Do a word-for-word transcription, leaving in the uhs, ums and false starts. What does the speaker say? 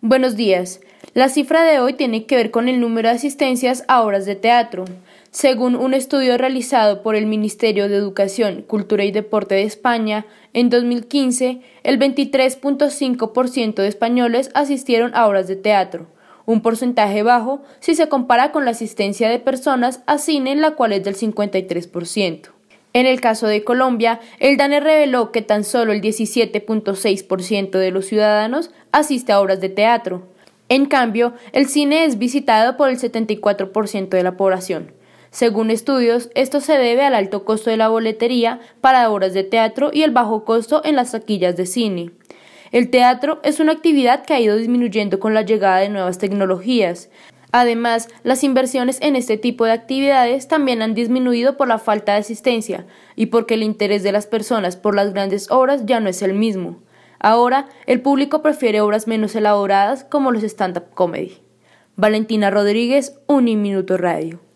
Buenos días. La cifra de hoy tiene que ver con el número de asistencias a obras de teatro. Según un estudio realizado por el Ministerio de Educación, Cultura y Deporte de España, en dos mil quince, el veintitrés punto cinco por ciento de españoles asistieron a obras de teatro, un porcentaje bajo si se compara con la asistencia de personas a cine, la cual es del cincuenta y tres por ciento. En el caso de Colombia, el DANE reveló que tan solo el diecisiete punto seis por ciento de los ciudadanos asiste a obras de teatro. En cambio, el cine es visitado por el setenta y cuatro por ciento de la población. Según estudios, esto se debe al alto costo de la boletería para obras de teatro y el bajo costo en las taquillas de cine. El teatro es una actividad que ha ido disminuyendo con la llegada de nuevas tecnologías. Además, las inversiones en este tipo de actividades también han disminuido por la falta de asistencia y porque el interés de las personas por las grandes obras ya no es el mismo. Ahora, el público prefiere obras menos elaboradas como los stand-up comedy. Valentina Rodríguez, Uniminuto Radio.